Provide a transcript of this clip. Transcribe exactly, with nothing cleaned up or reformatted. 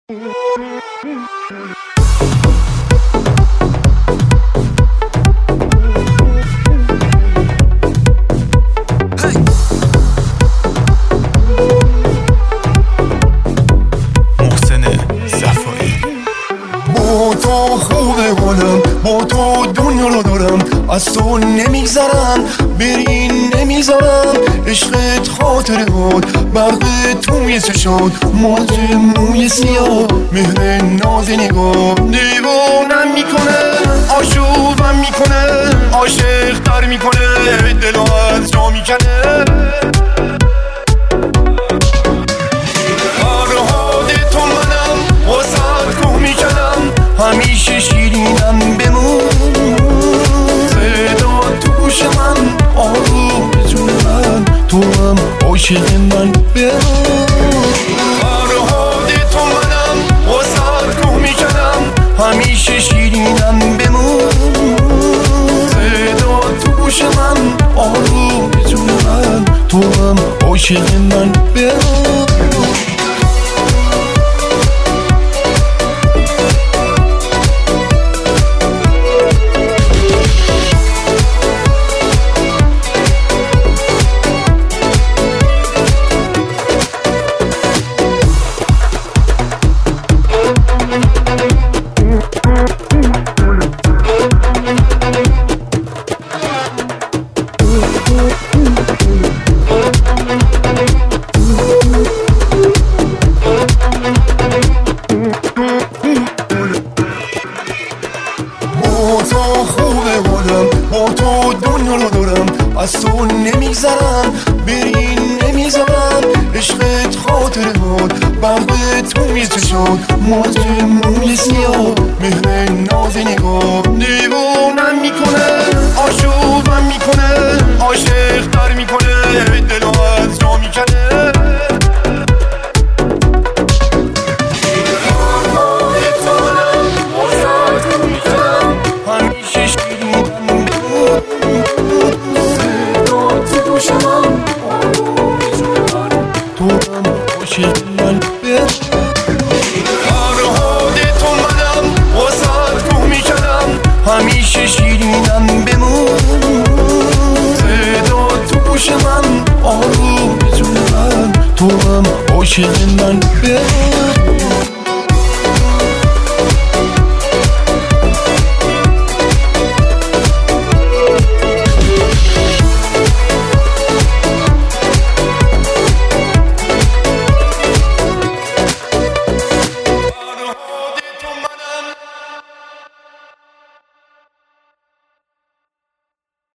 خوبه حالم با تو دنیا رو دارم، از تو نمیگذرم، برین نمیذارم. عشقت خاطرات برق توی چشات، ماز موی سیاه، مهر ناز نگاه دیوانم میکنه، آشوبم میکنه، عاشق تر میکنه، دلو از جا میکنه. همیشه شیرینم بمون، صدا تو گوش من، آرزو من، تو هم عاشق من بمون. فرهاد تو منم، واسه کوه میکنم، همیشه شیرینم بمون، صدا تو گوش من، آرزو من، تو هم عاشق من بمون. خوبه حالم با تو دنیا رو دارم، از تو نمیگذرم، برین نمیذارم. عشقت خاطرات برق توی چشات، ماز موی سیاه، مهر ناز نگاه دیوانم میکنه، آشوبم میکنه، عاشق تر میکنه، دلو از جا میکنه. فرهاد تو منم، واسه کوه میکنم، همیشه شیرینم بمون، صدا تو گوش من، آرزو من، تو هم عاشق من بمون.